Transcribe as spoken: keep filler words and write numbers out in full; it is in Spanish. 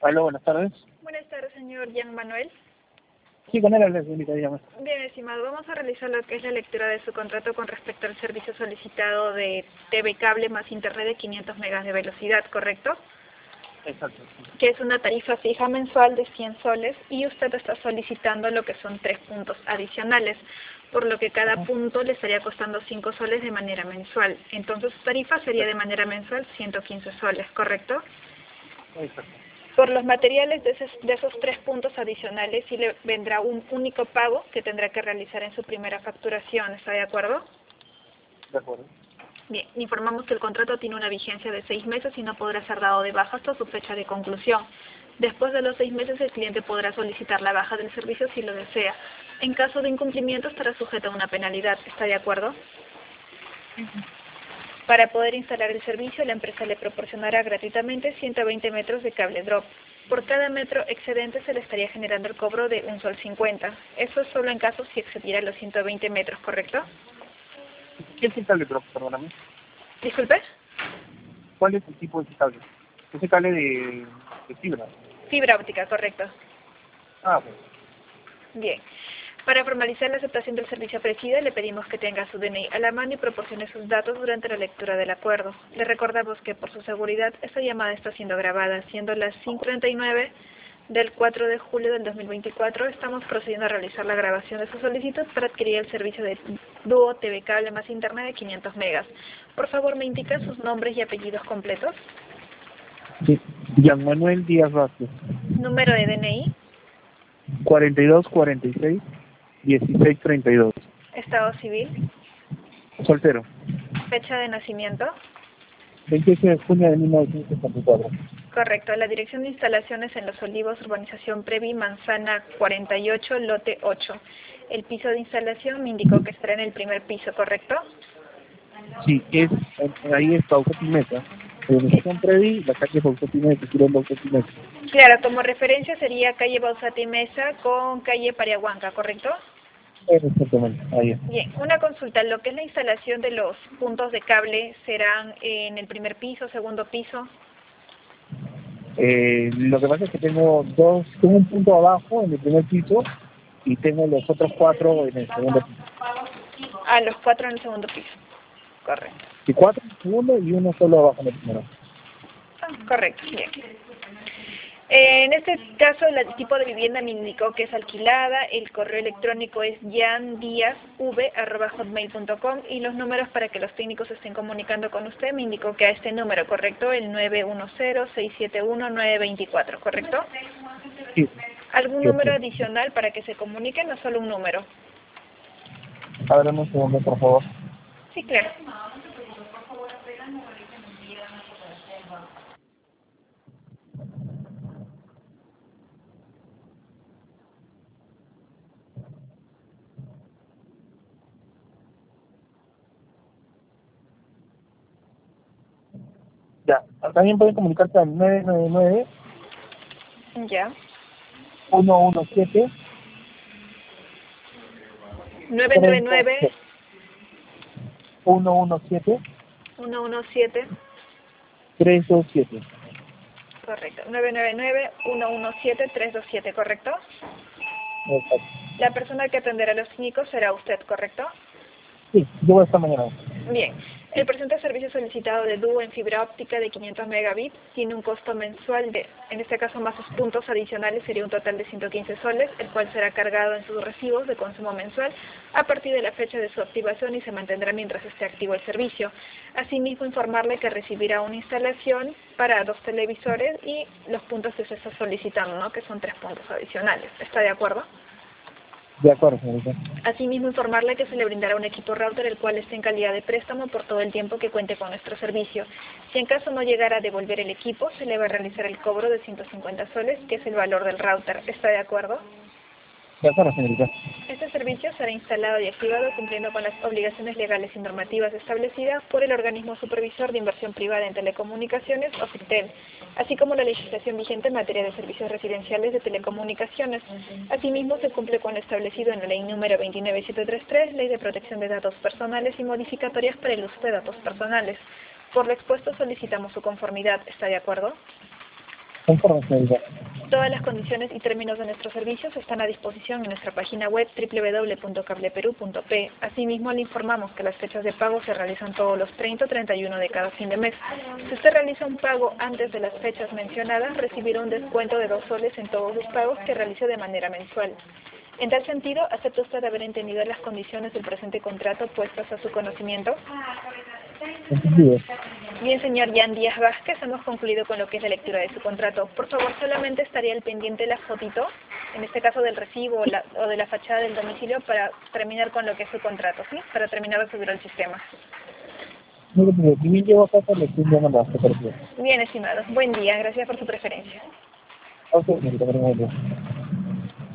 Aló, buenas tardes. Buenas tardes, señor Jean Manuel. Sí, con él habla, señorita, dígame. Bien, estimado, vamos a realizar lo que es la lectura de su contrato con respecto al servicio solicitado de T V cable más internet de quinientos megas de velocidad, ¿correcto? Exacto. Sí. Que es una tarifa fija mensual de cien soles y usted está solicitando lo que son tres puntos adicionales, por lo que cada Ajá. punto le estaría costando cinco soles de manera mensual. Entonces su tarifa sería de manera mensual ciento quince soles, ¿correcto? Exacto. Por los materiales de esos, de esos tres puntos adicionales sí le vendrá un único pago que tendrá que realizar en su primera facturación, ¿está de acuerdo? De acuerdo. Bien, informamos que el contrato tiene una vigencia de seis meses y no podrá ser dado de baja hasta su fecha de conclusión. Después de los seis meses el cliente podrá solicitar la baja del servicio si lo desea. En caso de incumplimiento estará sujeto a una penalidad, ¿está de acuerdo? Para poder instalar el servicio, la empresa le proporcionará gratuitamente ciento veinte metros de cable drop. Por cada metro excedente se le estaría generando el cobro de un sol cincuenta. Eso es solo en caso si excediera los ciento veinte metros, ¿correcto? ¿Qué es el cable drop, perdóname? Disculpe. ¿Cuál es el tipo de ese cable? Ese cable de, de fibra. Fibra óptica, correcto. Ah, pues. Bien. Para formalizar la aceptación del servicio ofrecido, le pedimos que tenga su D N I a la mano y proporcione sus datos durante la lectura del acuerdo. Le recordamos que por su seguridad esta llamada está siendo grabada, siendo las cinco treinta y nueve del cuatro de julio del dos mil veinticuatro. Estamos procediendo a realizar la grabación de su solicitud para adquirir el servicio de Dúo T V Cable más Internet de quinientos megas. Por favor, ¿me indica sus nombres y apellidos completos? Sí. Jean Manuel Díaz Vázquez. Número de D N I. cuarenta y dos cuarenta y seis dieciséis treinta y dos. Estado civil. Soltero. Fecha de nacimiento. veintiocho de junio de mil novecientos setenta y cuatro. Correcto. La dirección de instalaciones en Los Olivos, urbanización Previ, Manzana cuarenta y ocho, lote ocho. El piso de instalación me indicó que estará en el primer piso, ¿correcto? Sí, es, ahí es Paucopi Mesa. Urbanización Previ, la calle Paucopi Mesa, Quirón Paucopi Mesa. Claro, como referencia sería calle Bausati Mesa con calle Pariahuanca, ¿correcto? Exactamente, ahí es. Bien, una consulta. Lo que es la instalación de los puntos de cable serán en el primer piso, segundo piso. Eh, lo que pasa es que tengo dos, tengo un punto abajo en el primer piso y tengo los otros cuatro en el segundo piso. Ah, los cuatro en el segundo piso. Correcto. Y cuatro en el segundo y uno solo abajo en el primero. Ah, correcto, bien. Eh, en este caso, el tipo de vivienda me indicó que es alquilada, el correo electrónico es yandiazv arroba hotmail punto com y los números para que los técnicos estén comunicando con usted me indicó que a este número, ¿correcto? El nueve uno cero, seis siete uno, nueve dos cuatro, ¿correcto? Sí. ¿Algún Sí, número sí. adicional para que se comuniquen o solo un número? A ver, dame un segundo, por favor. Sí, claro. Ya, también pueden comunicarse al nueve nueve nueve, Ya. uno uno siete, nueve nueve tres dos nueve, siete. uno uno siete, uno uno siete. tres dos siete. Correcto. nueve nueve nueve, uno uno siete, tres dos siete, ¿correcto? Exacto. La persona que atenderá a los técnicos será usted, ¿correcto? Sí, yo voy esta mañana. Bien. El presente servicio solicitado de Dúo en fibra óptica de quinientos megabits tiene un costo mensual de, en este caso más sus puntos adicionales, sería un total de ciento quince soles, el cual será cargado en sus recibos de consumo mensual a partir de la fecha de su activación y se mantendrá mientras esté activo el servicio. Asimismo, informarle que recibirá una instalación para dos televisores y los puntos que se está solicitando, ¿no? Que son tres puntos adicionales. ¿Está de acuerdo? De acuerdo, señorita. Asimismo, informarle que se le brindará un equipo router el cual esté en calidad de préstamo por todo el tiempo que cuente con nuestro servicio. Si en caso no llegara a devolver el equipo, se le va a realizar el cobro de ciento cincuenta soles, que es el valor del router. ¿Está de acuerdo? De acuerdo, señorita. Este servicio será instalado y activado cumpliendo con las obligaciones legales y normativas establecidas por el organismo supervisor de inversión privada en telecomunicaciones, OFITEL, así como la legislación vigente en materia de servicios residenciales de telecomunicaciones. Asimismo, se cumple con lo establecido en la ley número veintinueve mil setecientos treinta y tres, Ley de Protección de Datos Personales y modificatorias para el uso de datos personales. Por lo expuesto, solicitamos su conformidad. ¿Está de acuerdo? Conforme, señorita. Todas las condiciones y términos de nuestros servicios están a disposición en nuestra página web doble u doble u doble u punto cableperú punto pe. Asimismo, le informamos que las fechas de pago se realizan todos los treinta o treinta y uno de cada fin de mes. Si usted realiza un pago antes de las fechas mencionadas, recibirá un descuento de dos soles en todos los pagos que realice de manera mensual. En tal sentido, ¿acepta usted haber entendido las condiciones del presente contrato puestas a su conocimiento? Entendido. Bien, señor Jan Díaz Vázquez, hemos concluido con lo que es la lectura de su contrato. Por favor, solamente estaría al pendiente la fotito, en este caso del recibo o, la, o de la fachada del domicilio, para terminar con lo que es su contrato, ¿sí? Para terminar de subir al sistema. Mire, mire, si bien llevo acá, le estoy llamando a la secretaría. Bien, estimado. Buen día. Gracias por su preferencia. A usted, señorita, que tenga buen día.